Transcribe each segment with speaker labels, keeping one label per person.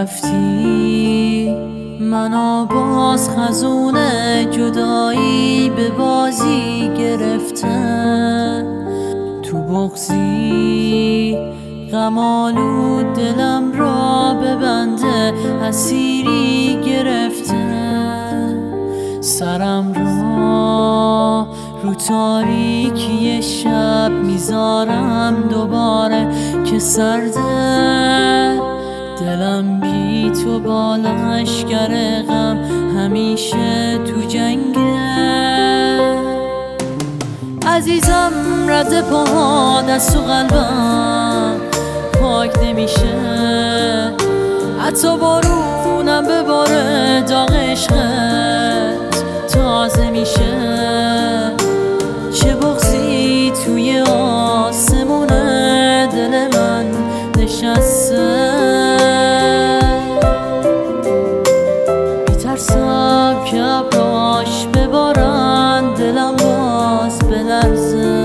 Speaker 1: رفتی منو باز خزون جدایی به بازی گرفته، تو بغضی غم آلود دلم را به بنده اسیری گرفته، سرم را رو تاریکی شب میذارم دوباره که سرده، دلم بی تو با لشکر غم همیشه تو جنگه. عزیزم رد پاها دست و قلبم پاک نمیشه، حتی بارونم به باره داغ عشقت تازه میشه، چه بغضی توی آسمون دل من نشسته، میترسم که ابراش ببارن دلم باز بلرزه.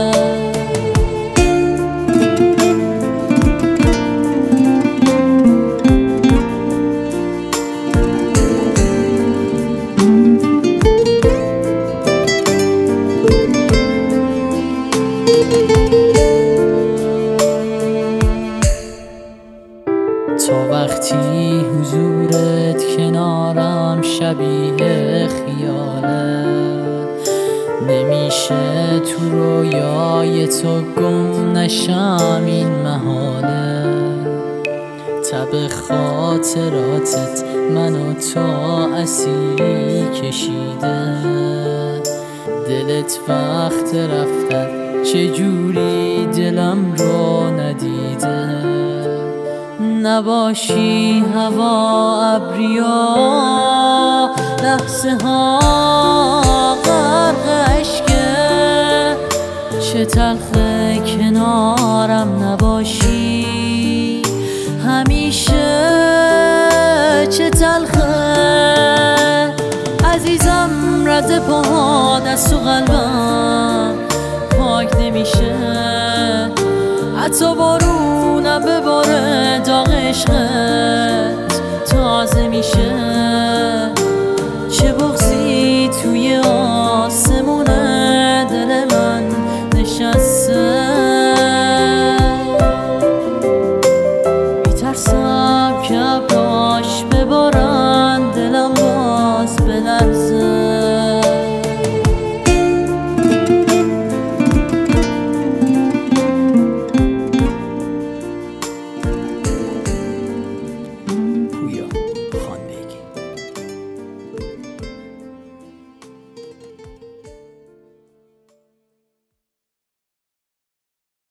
Speaker 1: تا وقتی حضورت کنارم شبیه خیاله، نمیشه تو رویای تو گم نشم این محاله، تب خاطراتت منو تا اسیری کشیده، دلت وقت رفتن چجوری دلم رو ندیده، نباشی هوا ابریا لحظه ها غرق عشقه، چه تلخه کنارم نباشی همیشه، چه تلخه. عزیزم رد پاها دست و قلبم